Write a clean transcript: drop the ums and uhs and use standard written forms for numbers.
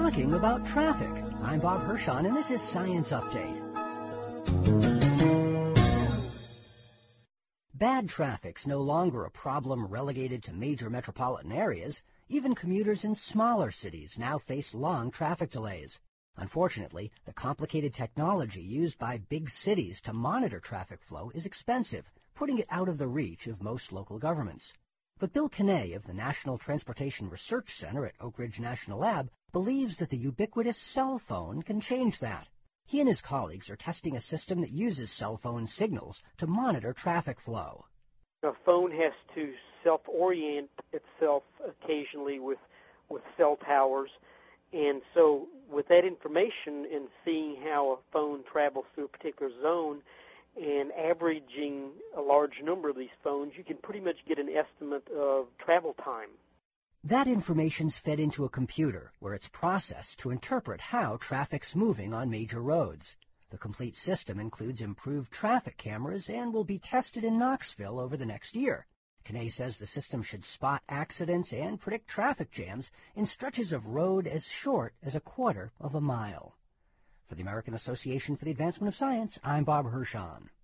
talking about traffic. I'm Bob Hirschon, and this is Science Update. Bad traffic's no longer a problem relegated to major metropolitan areas. Even commuters in smaller cities now face long traffic delays. Unfortunately, the complicated technology used by big cities to monitor traffic flow is expensive, putting it out of the reach of most local governments. But Bill Kinney of the National Transportation Research Center at Oak Ridge National Lab believes that the ubiquitous cell phone can change that. He and his colleagues are testing a system that uses cell phone signals to monitor traffic flow. A phone has to self-orient itself occasionally with cell towers, and so with that information and seeing how a phone travels through a particular zone and averaging a large number of these phones, you can pretty much get an estimate of travel time. That information's fed into a computer where it's processed to interpret how traffic's moving on major roads. The complete system includes improved traffic cameras and will be tested in Knoxville over the next year. Kinney says the system should spot accidents and predict traffic jams in stretches of road as short as a quarter of a mile. For the American Association for the Advancement of Science, I'm Bob Hirschon.